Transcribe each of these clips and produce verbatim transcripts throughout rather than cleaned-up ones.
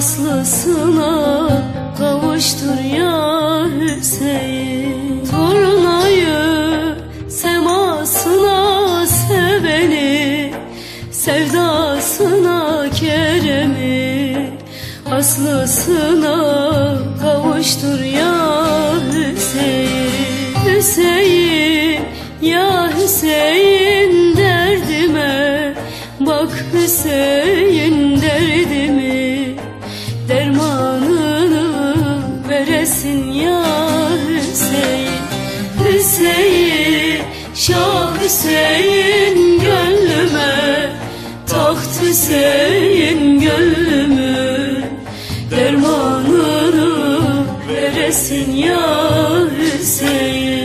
aslısına kavuştur ya Hüseyin. Torunayı semasına seveni, sevdasına Kerem'i, aslısına kavuştur ya Hüseyin. Hüseyin ya Hüseyin derdime bak, Hüseyin derdimi, dermanını veresin ya Hüseyin. Hüseyin, Şah Hüseyin gönlüme, taht Hüseyin gönlümü, dermanını veresin ya Hüseyin.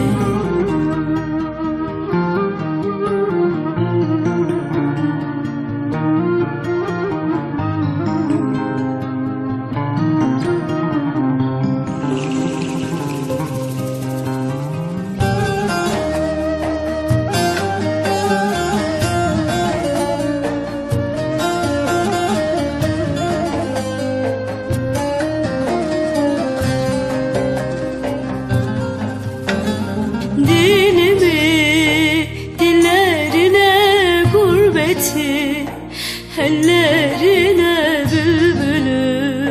Dinimi, dillerine, gurbeti, ellerine, bülbülü,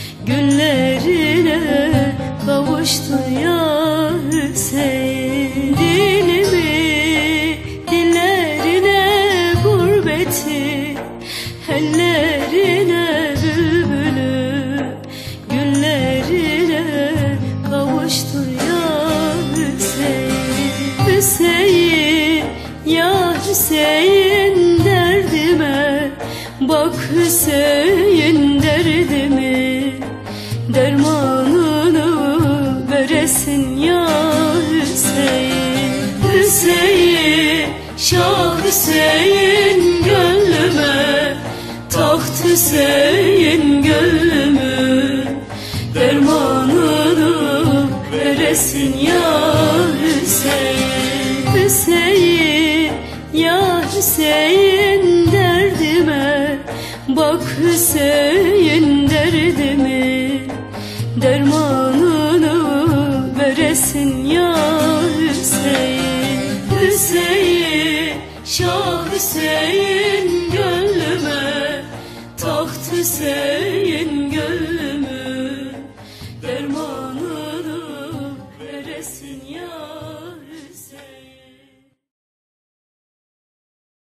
günlerine kavuştu ya Hüseyin. Dinimi, dillerine, gurbeti, ellerine, bülbülü, günlerine kavuştu ya Hüseyin. Hüseyin ya Hüseyin derdime bak, Hüseyin derdimi, dermanını veresin ya Hüseyin. Hüseyin, Şah Hüseyin gönlüme, taht Hüseyin gönlümü, dermanını veresin ya Hüseyin. Hüseyin ya Hüseyin derdime bak, Hüseyin derdimi, dermanını veresin ya Hüseyin. Hüseyin, Şah Hüseyin gönlüme, taht Hüseyin